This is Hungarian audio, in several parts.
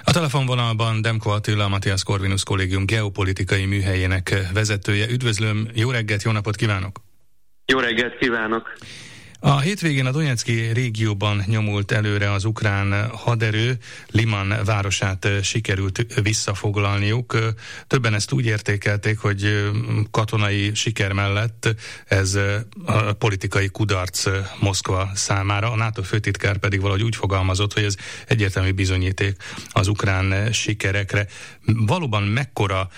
A telefonvonalban Demko Attila, a Matthias Corvinus Kollégium geopolitikai műhelyének vezetője. Üdvözlöm, jó reggelt, jó napot kívánok! Jó reggelt kívánok! A hétvégén a Donyeczki régióban nyomult előre az ukrán haderő, Liman városát sikerült visszafoglalniuk. Többen ezt úgy értékelték, hogy katonai siker mellett ez a politikai kudarc Moszkva számára. A NATO főtitkár pedig valahogy úgy fogalmazott, hogy ez egyértelmű bizonyíték az ukrán sikerekre. Valóban mekkora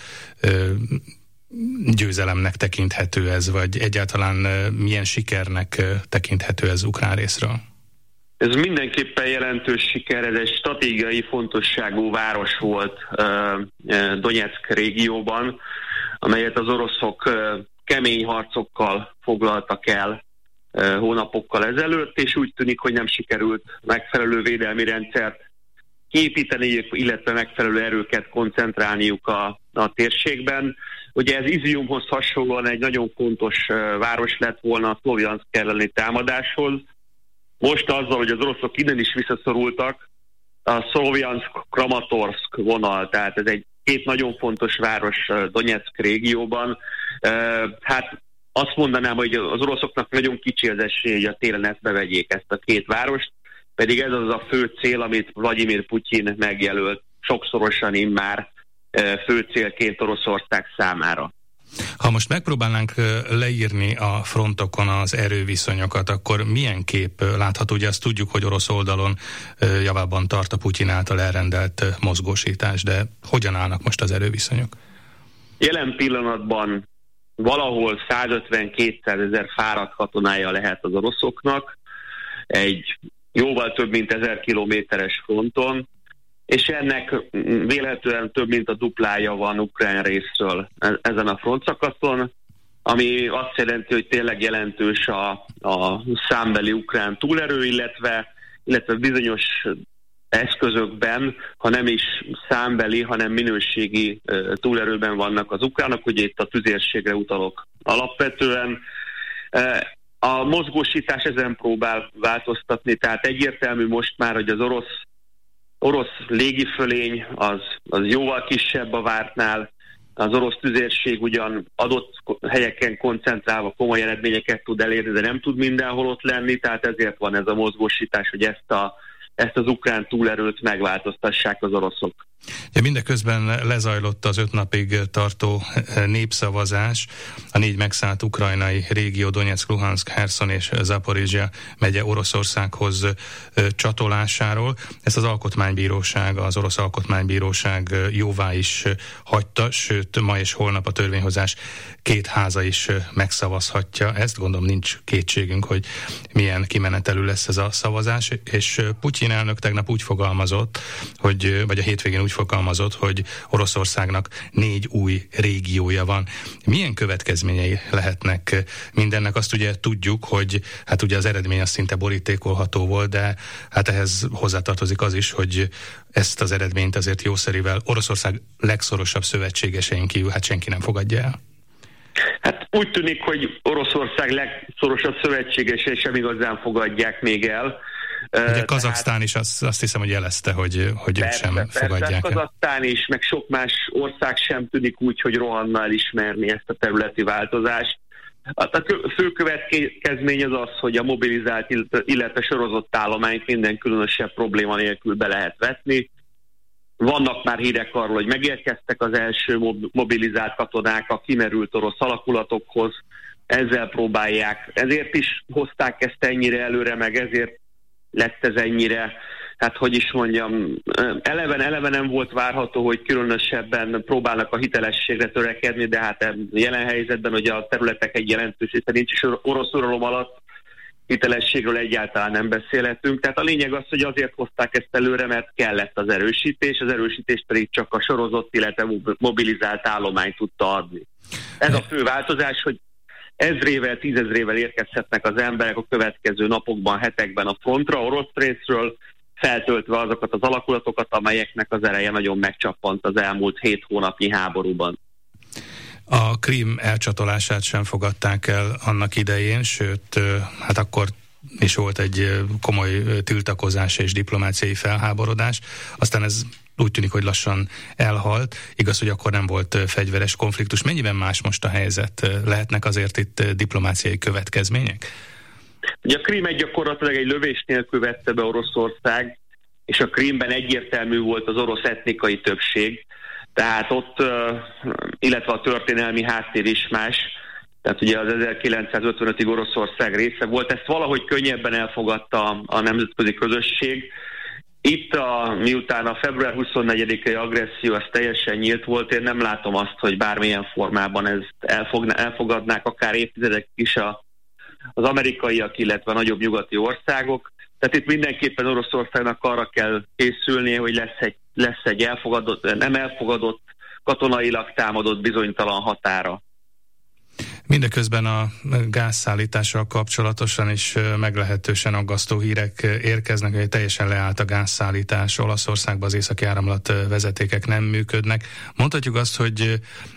győzelemnek tekinthető ez, vagy egyáltalán milyen sikernek tekinthető ez ukrán részről? Ez mindenképpen jelentős siker, ez egy stratégiai fontosságú város volt Donyeck régióban, amelyet az oroszok kemény harcokkal foglaltak el hónapokkal ezelőtt, és úgy tűnik, hogy nem sikerült megfelelő védelmi rendszert kiépíteni, illetve megfelelő erőket koncentrálniuk a térségben. Ugye ez Iziumhoz hasonlóan egy nagyon fontos város lett volna a Szlovjanszk elleni támadáshoz. Most azzal, hogy az oroszok innen is visszaszorultak, a Szlovjanszk-Kramatorszk vonal, tehát ez két nagyon fontos város Donyeck régióban. Hát azt mondanám, hogy az oroszoknak nagyon kicsi az esély, hogy a télen ezt bevegyék, ezt a két várost, pedig ez az a fő cél, amit Vladimir Putyin megjelölt sokszorosan immár fő célként Oroszország számára. Ha most megpróbálnánk leírni a frontokon az erőviszonyokat, akkor milyen kép látható? Ugye azt tudjuk, hogy orosz oldalon javában tart a Putyin által elrendelt mozgósítás, de hogyan állnak most az erőviszonyok? Jelen pillanatban valahol 150-200 ezer fáradt katonája lehet az oroszoknak, egy jóval több mint 1000 kilométeres fronton, és ennek vélhetően több mint a duplája van ukrán részről ezen a frontszakaszon, ami azt jelenti, hogy tényleg jelentős a számbeli ukrán túlerő, illetve bizonyos eszközökben, ha nem is számbeli, hanem minőségi túlerőben vannak az ukránok, ugye itt a tüzérségre utalok alapvetően. A mozgósítás ezen próbál változtatni, tehát egyértelmű most már, hogy az orosz légifölény az jóval kisebb a vártnál, az orosz tüzérség ugyan adott helyeken koncentrálva komoly eredményeket tud elérni, de nem tud mindenhol ott lenni, tehát ezért van ez a mozgósítás, hogy ezt az ukrán túlerőt megváltoztassák az oroszok. Ja, mindeközben lezajlott az 5 napig tartó népszavazás a 4 megszállt ukrajnai régió, Donyeck, Luhanszk, Herszon és Zaporizsja megye Oroszországhoz csatolásáról. Ezt az alkotmánybíróság, az orosz alkotmánybíróság jóvá is hagyta, sőt ma és holnap a törvényhozás 2 háza is megszavazhatja. Ezt gondolom nincs kétségünk, hogy milyen kimenetelű lesz ez a szavazás, és Putyin elnök tegnap úgy fogalmazott, vagy a hétvégén úgy fogalmazott, hogy Oroszországnak 4 új régiója van. Milyen következményei lehetnek mindennek? Azt ugye tudjuk, hogy hát ugye az eredmény az szinte borítékolható volt, de hát ehhez hozzátartozik az is, hogy ezt az eredményt azért jószerivel Oroszország legszorosabb szövetségesein kívül hát senki nem fogadja el. Hát úgy tűnik, hogy Oroszország legszorosabb szövetségesei sem igazán fogadják még el. Ugye Kazaksztán is azt hiszem, hogy jelezte, hogy ők sem fogadják el. Kazaksztán is, meg sok más ország sem tűnik úgy, hogy rohanna elismerni ezt a területi változást. A fő következmény az, hogy a mobilizált, illetve sorozott állományt minden különösebb probléma nélkül be lehet vetni. Vannak már hírek arról, hogy megérkeztek az első mobilizált katonák a kimerült orosz alakulatokhoz. Ezzel próbálják. Ezért is hozták ezt ennyire előre, meg ezért lett ez ennyire, hát hogy is mondjam, eleve nem volt várható, hogy különösebben próbálnak a hitelességre törekedni, de hát jelen helyzetben, hogy a területek egy jelentős része nincs, és orosz uralom alatt hitelességről egyáltalán nem beszélhetünk. Tehát a lényeg az, hogy azért hozták ezt előre, mert kellett az erősítést pedig csak a sorozott, illetve mobilizált állomány tudta adni. Ez a fő változás, hogy ezrével, 10 000-rével érkezhetnek az emberek a következő napokban, hetekben a frontra, orosz részről, feltöltve azokat az alakulatokat, amelyeknek az ereje nagyon megcsappant az elmúlt 7 hónapnyi háborúban. A Krím elcsatolását sem fogadták el annak idején, sőt, hát akkor is volt egy komoly tiltakozás és diplomáciai felháborodás. Aztán ez úgy tűnik, hogy lassan elhalt. Igaz, hogy akkor nem volt fegyveres konfliktus. Mennyiben más most a helyzet? Lehetnek azért itt diplomáciai következmények? Ugye a Krím gyakorlatilag egy lövés nélkül vette be Oroszország, és a Krímben egyértelmű volt az orosz etnikai többség, tehát ott, illetve a történelmi háttér is más, tehát ugye az 1955-ig Oroszország része volt, ezt valahogy könnyebben elfogadta a nemzetközi közösség. Itt miután a február 24-i agresszió az teljesen nyílt volt, én nem látom azt, hogy bármilyen formában ezt elfogadnák akár évtizedek is az amerikaiak, illetve a nagyobb nyugati országok. Tehát itt mindenképpen Oroszországnak arra kell készülnie, hogy lesz egy nem elfogadott, katonailag támadott bizonytalan határa. Mindeközben a gázszállítással kapcsolatosan is meglehetősen aggasztó hírek érkeznek, hogy teljesen leállt a gázszállítás. Olaszországban az északi áramlat vezetékek nem működnek. Mondhatjuk azt, hogy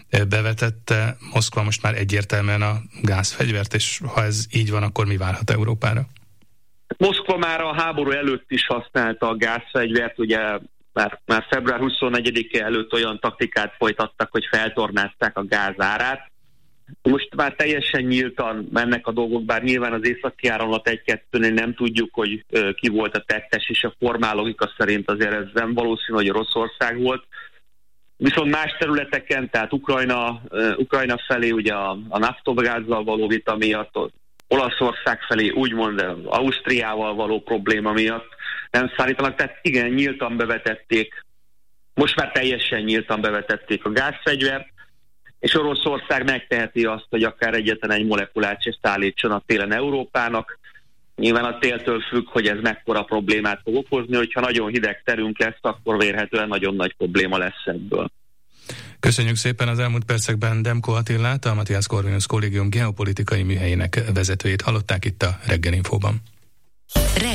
bevetette Moszkva most már egyértelműen a gázfegyvert, és ha ez így van, akkor mi várhat Európára? Moszkva már a háború előtt is használta a gázfegyvert, ugye már február 24-e előtt olyan taktikát folytattak, hogy feltornázták a gáz árát. Most már teljesen nyíltan mennek a dolgok, bár nyilván az északi áramlat 1-2-nél nem tudjuk, hogy ki volt a tettes, és a formál logika szerint azért ez nem valószínű, hogy Oroszország volt. Viszont más területeken, tehát Ukrajna felé ugye a naftogázzal való vita miatt, Olaszország felé úgymond Ausztriával való probléma miatt nem szállítanak, tehát igen, nyíltan bevetették, most már teljesen nyíltan bevetették a gázfegyvert, és Oroszország megteheti azt, hogy akár egyetlen egy molekulát se szállítson a télen Európának. Nyilván a téltől függ, hogy ez mekkora problémát fog okozni, hogyha nagyon hideg terünk lesz, akkor vélhetően nagyon nagy probléma lesz ebből. Köszönjük szépen az elmúlt percekben Demko Attilát, a Matthias Corvinus Kollégium geopolitikai műhelyének vezetőjét hallották itt a Reggel Infóban.